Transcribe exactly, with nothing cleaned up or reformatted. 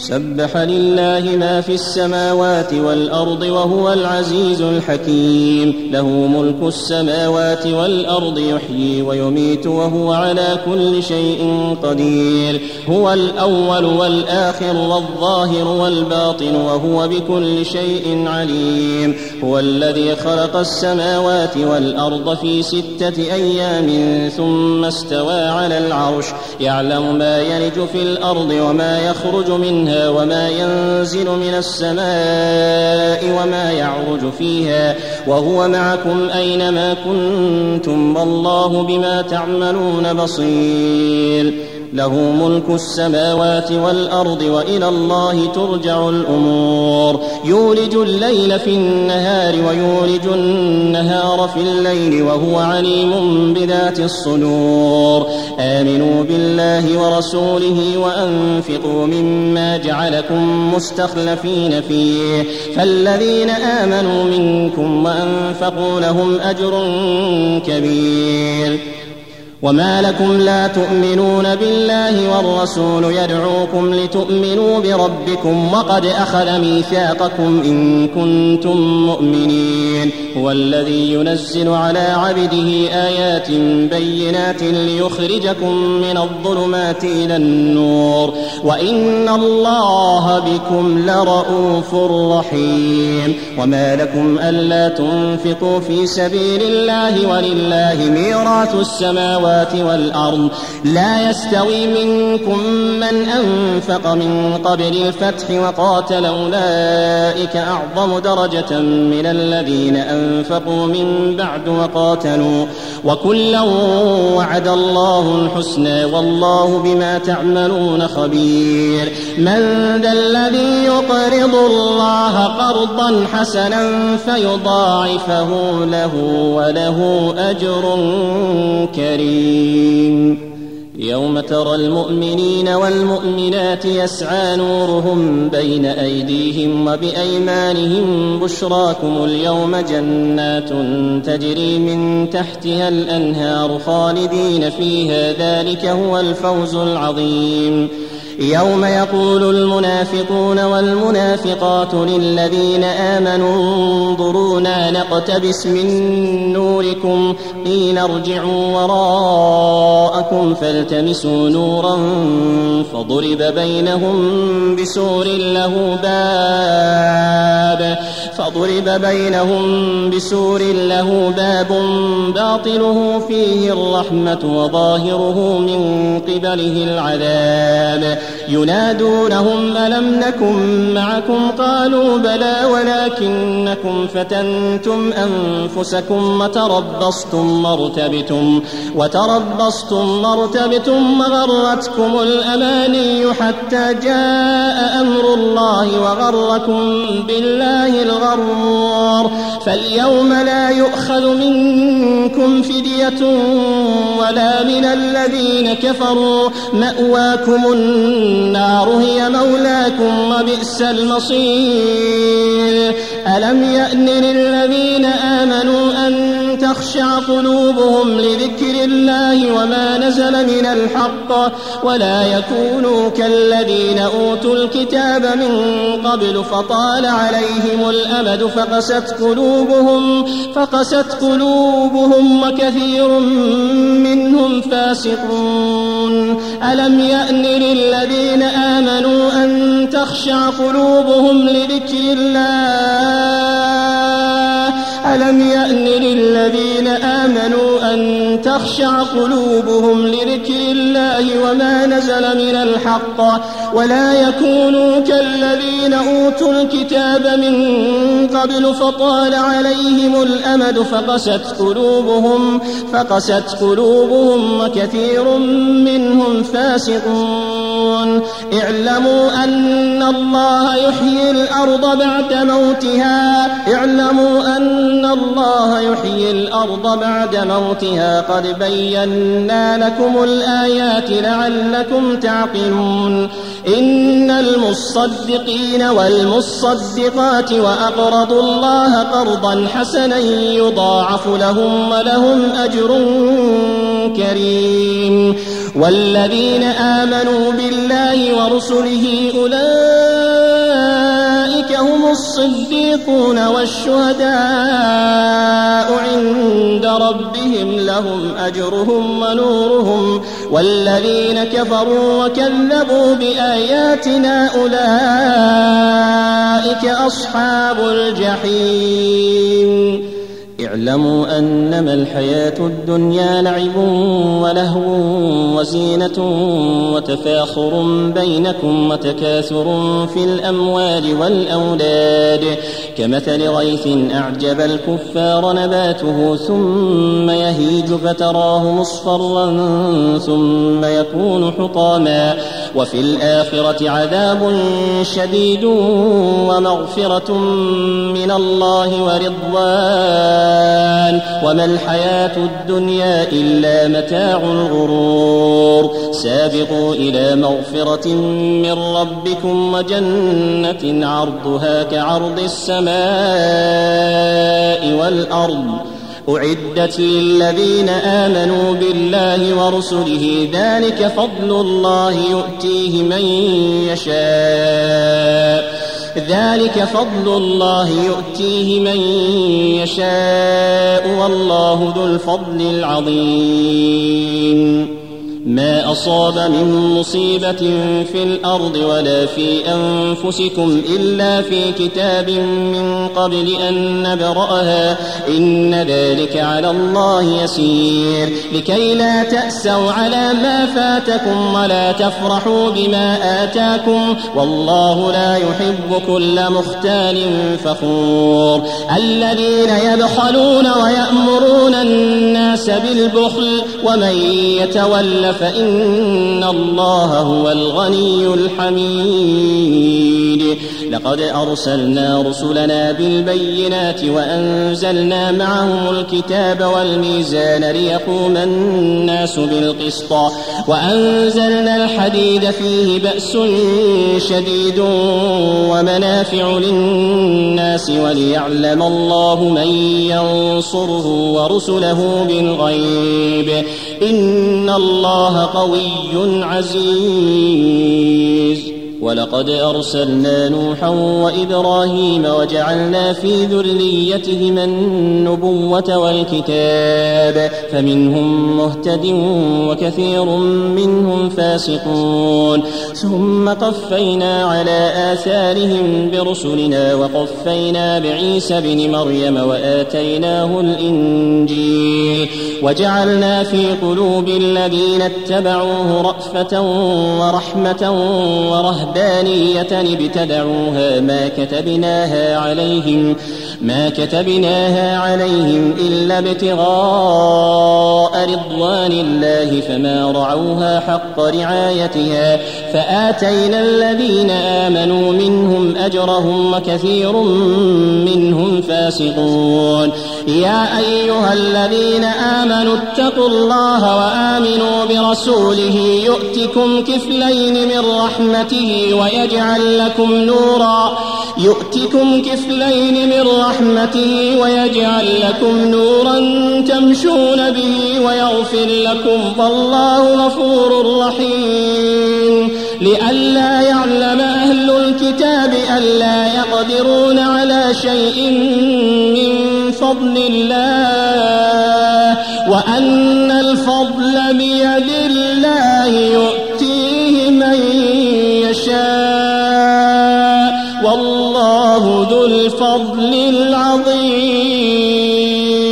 سبح لله ما في السماوات والأرض وهو العزيز الحكيم له ملك السماوات والأرض يحيي ويميت وهو على كل شيء قدير هو الأول والآخر والظاهر والباطن وهو بكل شيء عليم هو الذي خلق السماوات والأرض في ستة أيام ثم استوى على العرش يعلم ما يلج في الأرض وما يخرج منها وما ينزل من السماء وما يعرج فيها وهو معكم أينما كنتم والله بما تعملون بصير له ملك السماوات والأرض وإلى الله ترجع الأمور يولج الليل في النهار ويولج النهار في الليل وهو عليم بذات الصدور آمنوا بالله ورسوله وأنفقوا مما جعلكم مستخلفين فيه فالذين آمنوا منكم وأنفقوا لهم أجر كبير وما لكم لا تؤمنون بالله والرسول يدعوكم لتؤمنوا بربكم وقد أخذ ميثاقكم إن كنتم مؤمنين هو الذي ينزل على عبده آيات بينات ليخرجكم من الظلمات إلى النور وإن الله بكم لرؤوف رحيم وما لكم ألا تنفقوا في سبيل الله ولله ميراث السماوات والأرض لا يستوي منكم من أنفق من قبل الفتح وقاتل أولئك أعظم درجة من الذين أنفقوا من بعد وقاتلوا وكلا وعد الله الحسنى والله بما تعملون خبير من ذا الذي يقرض الله قرضا حسنا فيضاعفه له وله أجر كريم يوم ترى المؤمنين والمؤمنات يسعى نورهم بين أيديهم وبأيمانهم بشراكم اليوم جنات تجري من تحتها الأنهار خالدين فيها ذلك هو الفوز العظيم يوم يقول المنافقون والمنافقات للذين آمنوا انظرونا نقتبس من نوركم قيل ارجعوا وراءكم فالتمسوا نورا فضرب بينهم بسور له باب فضرب بينهم بسور له باب باطنه فيه الرحمة وظاهره من قبله العذاب ينادونهم ألم نكن معكم قالوا بلى ولكنكم فتنتم أنفسكم وتربصتم مرتبتم وتربصتم مرتبتم وغرتكم الأماني حتى جاء أمر الله وغركم بالله الغرور فاليوم لا يؤخذ منكم فدية ولا من الذين كفروا مأواكم النار هي مولاكم وبئس المصير ألم يأن للذين آمنوا أن تخشع قلوبهم لذكر الله وما نزل من الحق ولا يكونوا كالذين أوتوا الكتاب من قبل فطال عليهم الأمد فقست قلوبهم فقست قلوبهم وكثير منهم فاسقون ألم يأن للذين آمنوا أن تخشع قلوبهم لذكر الله ألم يأن للذين آمنوا أن تخشع قلوبهم لذكر الله وما نزل من الحق ولا يكونوا كالذين أوتوا الكتاب من قبل فطال عليهم الأمد فقست قلوبهم فقست قلوبهم وكثير منهم فاسقون اعلموا أن الله يحيي الأرض بعد موتها اعلموا أن الله يحيي الأرض بعد موتها قد بينا لكم الآيات لعلكم تعقلون إن المصدقين والمصدقات وأقرضوا الله قرضا حسنا يضاعف لهم ولهم أجر كريم والذين آمنوا بالله ورسله أولئك الصديقون والشهداء عند ربهم لهم أجرهم ونورهم والذين كفروا وكذبوا بآياتنا أولئك أصحاب الجحيم. اعلموا أنما الحياة الدنيا لعب ولهو وزينة وتفاخر بينكم وتكاثر في الأموال والأولاد كمثل غيث أعجب الكفار نباته ثم يهيج فتراه مصفرا ثم يكون حطاما وفي الآخرة عذاب شديد ومغفرة من الله ورضوان وما الحياة الدنيا إلا متاع الغرور. سابقوا إلى مغفرة من ربكم وجنة عرضها كعرض السماء والأرض أعدت للذين آمنوا بالله ورسله ذلك فضل الله يؤتيه من يشاء ذلك فضل الله يؤتيه من يشاء والله ذو الفضل العظيم. ما أصاب من مصيبة في الأرض ولا في أنفسكم إلا في كتاب من قبل أن نبرأها إن ذلك على الله يسير لكي لا تأسوا على ما فاتكم ولا تفرحوا بما آتاكم والله لا يحب كل مختال فخور. الذين يبخلون ويأمرون الناس بالبخل ومن يتول فإن الله هو الغني الحميد. لقد أرسلنا رسلنا بالبينات وأنزلنا معهم الكتاب والميزان ليقوم الناس بالقسط وأنزلنا الحديد فيه بأس شديد ومنافع للناس وليعلم الله من ينصره ورسله بالغيب إن الله قوي عزيز. ولقد أرسلنا نوحا وإبراهيم وجعلنا في ذريتهما النبوة والكتاب فمنهم مهتد وكثير منهم فاسقون. ثم قفينا على آثارهم برسلنا وقفينا بعيسى بن مريم وآتيناه الإنجيل وجعلنا في قلوب الذين اتبعوه رأفة ورحمة ورهبة رهبانية ابتدعوها ما كتبناها عليهم ما كتبناها عليهم إلا ابتغاء رضوان الله فما رعوها حق رعايتها فآتينا الذين آمنوا منهم أجرهم وكثير منهم فاسقون. يا أيها الذين آمنوا اتقوا الله وآمنوا برسوله يؤتكم كفلين من رحمته ويجعل لكم نورا يؤتكم كفلين من رحمته ويجعل لكم نورا تمشون به ويغفر لكم والله غفور رحيم. لئلا يعلم أهل الكتاب ألا يقدرون على شيء من فضل الله وأن الفضل بيد الله يؤتيه من يشاء والله ذو الفضل العظيم.